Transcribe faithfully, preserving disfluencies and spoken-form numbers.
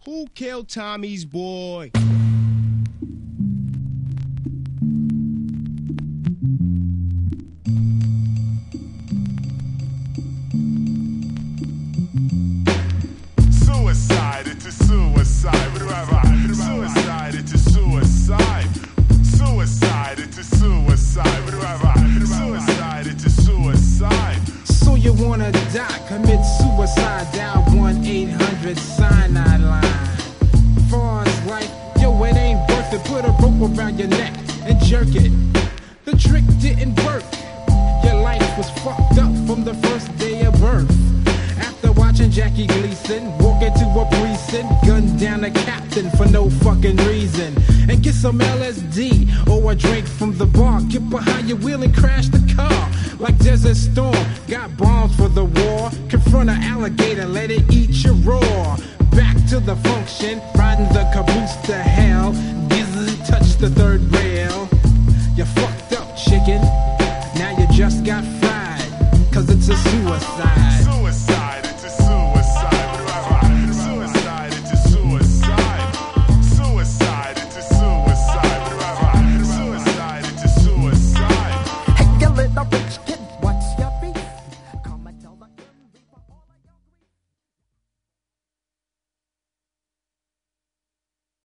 Who killed Tommy's boy? Suicide, it's a suicide. Suicide, it's a suicide. Suicide, it's a suicide. Suicide, it's a suicide. So you wanna die, commit suicide, dial one eight hundred cyanide line. Far as like, yo, it ain't worth it. Put a rope around your neck and jerk it. The trick didn't work. Your life was fucked up from the first day of birth. After watching Jackie Gleason walk into a precinct, gun down a captain for no fucking reason, and get some L S D or a drink from the bar. Get behind your wheel and crash the car like Desert Storm. Got bombs for the war. Confront an alligator, let it eat your raw. Back to the function, riding the caboose to hell. Dizzy, touch the third rail. You fucked up, chicken. Now you just got fried, cause it's a suicide.